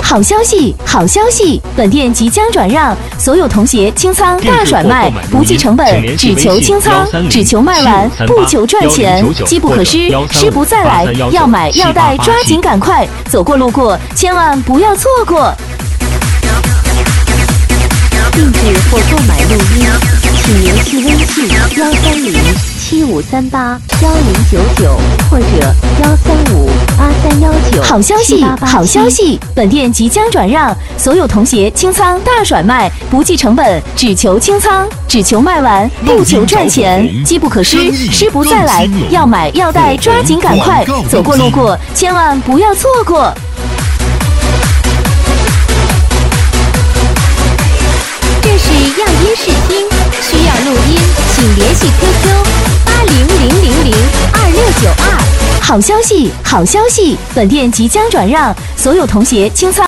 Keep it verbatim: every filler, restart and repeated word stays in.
好消息，好消息！本店即将转让，所有同鞋清仓大甩卖，不计成本，只求清仓，只求卖完，不求赚钱。机不可失，失不再来。要买要带，抓紧赶快！走过路过，千万不要错过。 订制或购买录音，请联系微信幺三零七五三八幺零九九或者幺三五八三幺九。 好消息，好消息！本店即将转让，所有童鞋清仓大甩卖，不计成本，只求清仓，只求卖完，不求赚钱。机不可失，失不再来。要买要带，抓紧赶快！走过路过，千万不要错过。 这是样音试听，需要录音，请联系 Q Q 八零零零零二六九二。 好消息，好消息！本店即将转让，所有童鞋清仓。